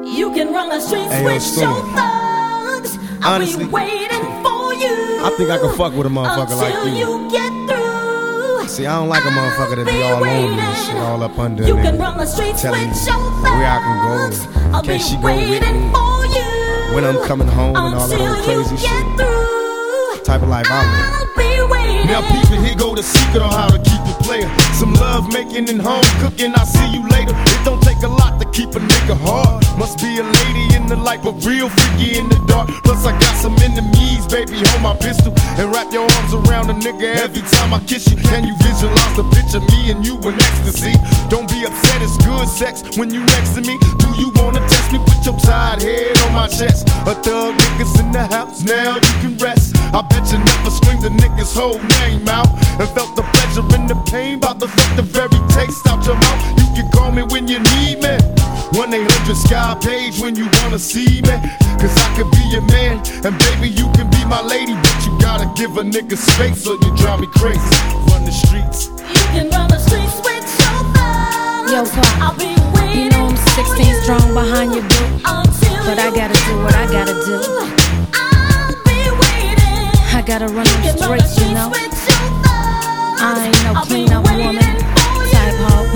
You can run the streets with your thugs. Honestly, I'll be waiting for you. I think I can fuck with a motherfucker like until you get through. See, I don't like a motherfucker that be all over me and shit, all up under me. You can run the streets with your thugs. Where I can go, can she go with me, when I'm coming home and all that old crazy shit. Type of life I live. Now people, here go the secret on how to keep a player. Some love making and home cooking, I'll see you later. It don't take a lot to keep a nigga hard. Must be a lady in the light, but real freaky in the dark. Plus I got some enemies, baby, hold my pistol and wrap your arms around a nigga every time I kiss you. Can you visualize the picture, me and you in ecstasy? Don't be upset, it's good sex when you next to me. Do you wanna test me? Put your tired head on my chest. A thug nigga's in the house, now you can rest. I bet you never screamed the nigga's whole name out and felt the pleasure and the pain, bout to fuck the very taste out your mouth. You can call me when you need me, 1-800-SKY page when you wanna see me. Cause I could be your man, and baby you can be my lady, but you gotta give a nigga space or you drive me crazy. Run the streets. You can run the streets with your thugs. Yo, Pop, I'll be waiting. you know I'm 16 strong behind your boot, but I gotta do what I gotta do. I'll be waiting. I gotta run them streets, you know. I ain't no clean up woman type hoe,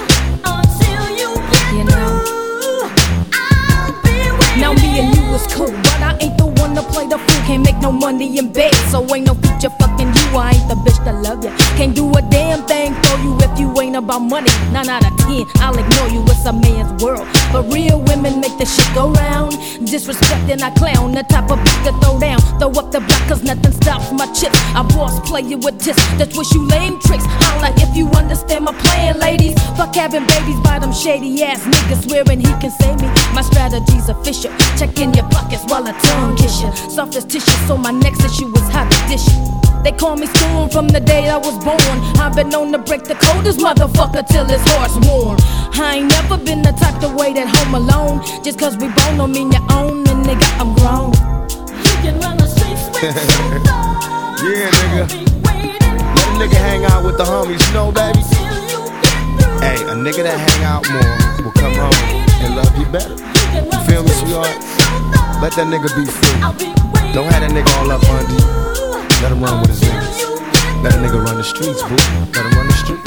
you know. Now me and you is cool, but I ain't the one to play the fool. Can't make no money in bed, so ain't no future fucking you. I ain't the bitch that love ya. Can't do a damn thing for you if you ain't about money. 9 out of 10, I'll ignore you, it's a man's world. But real women make the shit go round. Disrespecting I clown, the type of bitch to throw down. Throw up the block cause nothing stops my chips. I boss play you with this, that's what you lame tricks. Holla if you understand my plan, ladies. Fuck having babies by them shady ass niggas swearing he can save me. My strategy's official. Check in your pockets while I tongue kiss you. Soft as tissue, so my next issue is how to dish it. They call me Storm from the day I was born. I've been known to break the coldest motherfucker till his heart's warm. I ain't never been the type to wait at home alone. Just cause we both don't mean you own, and nigga, I'm grown. You can run the streets with your thugs. Yeah, nigga. Let a nigga hang out with the homies, you know, baby. Hey, a nigga that hang out more will come home and love you better. You feel me, sweetheart? Let that nigga be free. Don't have that nigga all up under you. Let him run with his niggas. Let a nigga run the streets, boo. Let him run the streets.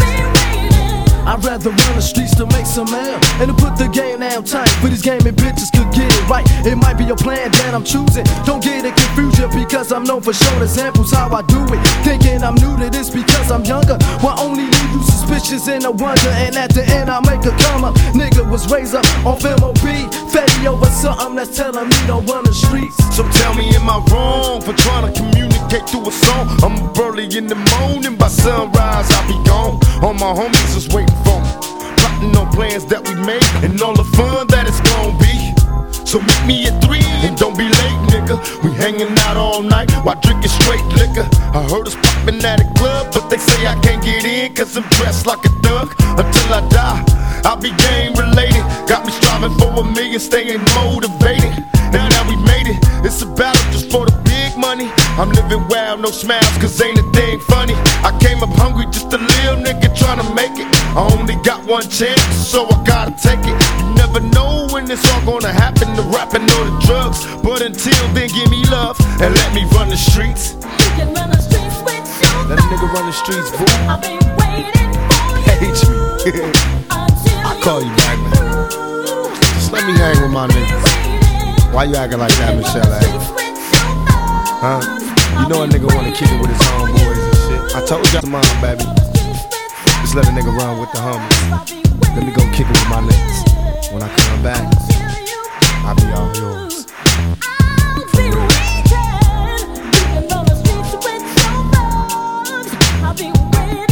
I'd rather run the streets to make some mail and to put the game down tight. For this game and bitches could get it right. It might be your plan that I'm choosing. Don't get it confused because I'm known for showing examples how I do it. Thinking I'm new to this because I'm younger. Why only leave you suspicious and a wonder? And at the end I make a come up. Nigga was raised up on film OB. Fatty over something that's telling me don't run the streets. So tell me, am I wrong for trying to communicate through a song? I'm up early in the morning, by sunrise I'll be gone. All my homies is waiting for me, plotting on plans that we made and all the fun that it's gon' be. So meet me at 3 and don't be late, nigga. We hanging out all night while drinking straight liquor. I heard us popping at a club, but they say I can't get in cause I'm dressed like a thug. Until I die, I'll be game related. Got me striving for $1 million, staying motivated. Now that we made it, it's a battle just for the big money. I'm living wild, no smiles, cause ain't a thing funny. I came up hungry, just a little nigga trying to make it. I only got one chance, so I gotta take it. You never know when it's all gonna happen, the rapping or the drugs. But until then, give me love and let me run the streets. You can run the streets with your thugs. Let a nigga run the streets, boo. I've been waiting for you. Page me. I'll call you back, man. Just let me hang with my niggas. Why you acting like that, Michelle? Huh? You know a nigga wanna kick it with his homeboys and shit. I told you, mom, baby. Just let a nigga run with the homies. Let me go kick it with my niggas. When I come back, I'll be all yours. I'll be waiting.